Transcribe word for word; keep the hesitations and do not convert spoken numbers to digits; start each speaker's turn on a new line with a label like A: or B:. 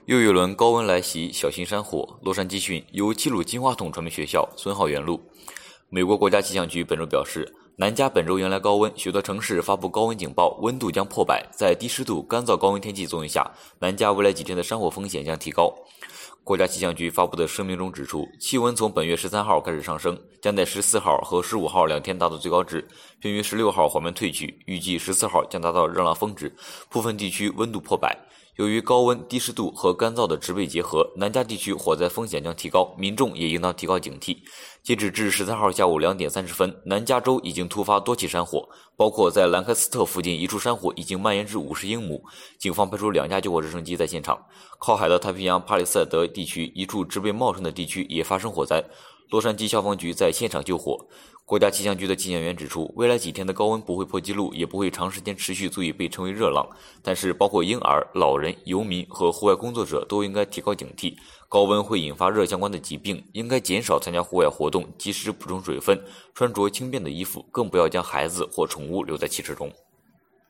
A: 又一轮高温来袭，小心山火。洛杉矶讯由齐鲁金话筒传媒学校孙浩元录。美国国家气象局本周表示，南加本周迎来高温，许多城市发布高温警报，温度将破百。在低湿度、干燥高温天气作用下，南加未来几天的山火风险将提高。国家气象局发布的声明中指出，气温从本月十三号开始上升，将在十四号和十五号两天达到最高值，并于十六号缓慢退去，预计十四号将达到热浪峰值，部分地区温度破百。由于高温、低湿度和干燥的植被结合，南加地区火灾风险将提高，民众也应当提高警惕。截止至十三号下午两点三十分，南加州已经突发多起山火，包括在兰开斯特附近一处山火已经蔓延至五十英亩，警方派出两架救火直升机在现场。靠海的太平洋帕里塞德地区一处植被茂盛的地区也发生火灾，洛杉矶消防局在现场救火。国家气象局的气象员指出，未来几天的高温不会破纪录，也不会长时间持续，足以被称为热浪。但是，包括婴儿、老人、游民和户外工作者都应该提高警惕。高温会引发热相关的疾病，应该减少参加户外活动，及时补充水分，穿着轻便的衣服，更不要将孩子或宠物留在汽车中。